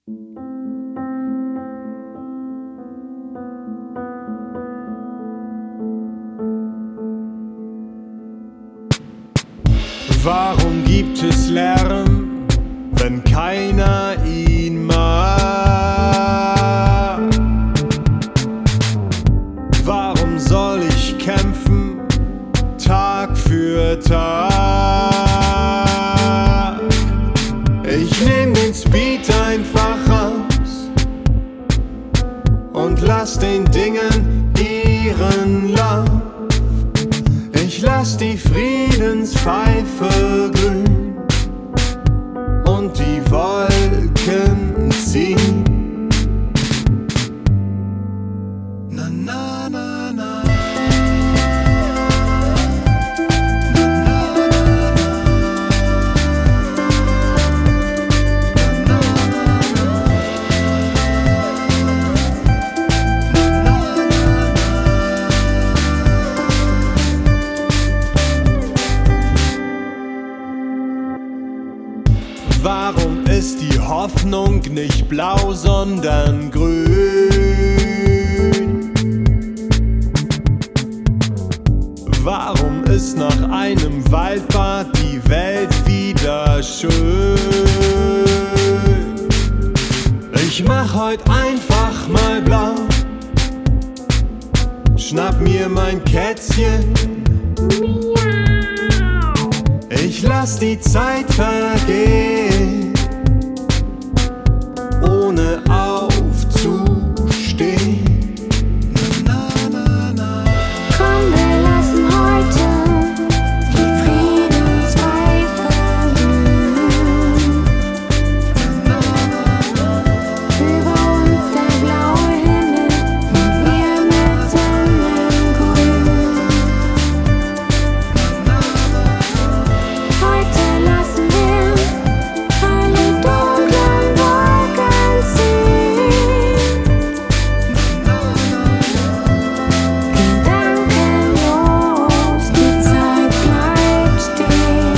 Warum gibt es Lärm, wenn keiner ihn mag? Warum soll ich kämpfen, Tag für Tag? Ich nehm den Speed einfach raus und lass den Dingen ihren Lauf. Ich lass die Friedenspfeife glühen und die Wolken ziehen. Na, na, na, na. Warum ist die Hoffnung nicht blau, sondern grün? Warum ist nach einem Waldbad die Welt wieder schön? Ich mach heut einfach mal blau, schnapp mir mein Kätzchen. Ich lass die Zeit vergehen, ohne aufzustehen. Na, na, na. Komm, wir lassen heute die Friedenspfeife glühen. Über uns der blaue Himmel und wir mitten im Grün. Heute lassen wir alle dunklen Wolken ziehen. Gedankenlos, die Zeit bleibt stehen.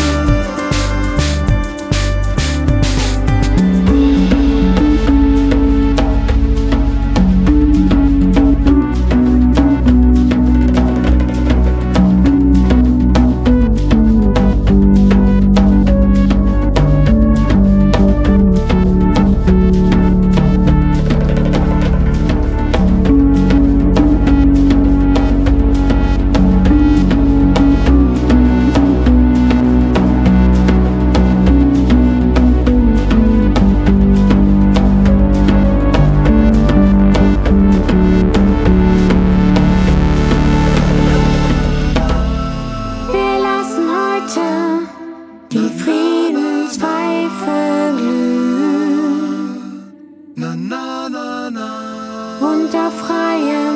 Wir lassen heute die Friedenspfeife glühen Na, na, na, na. unter freiem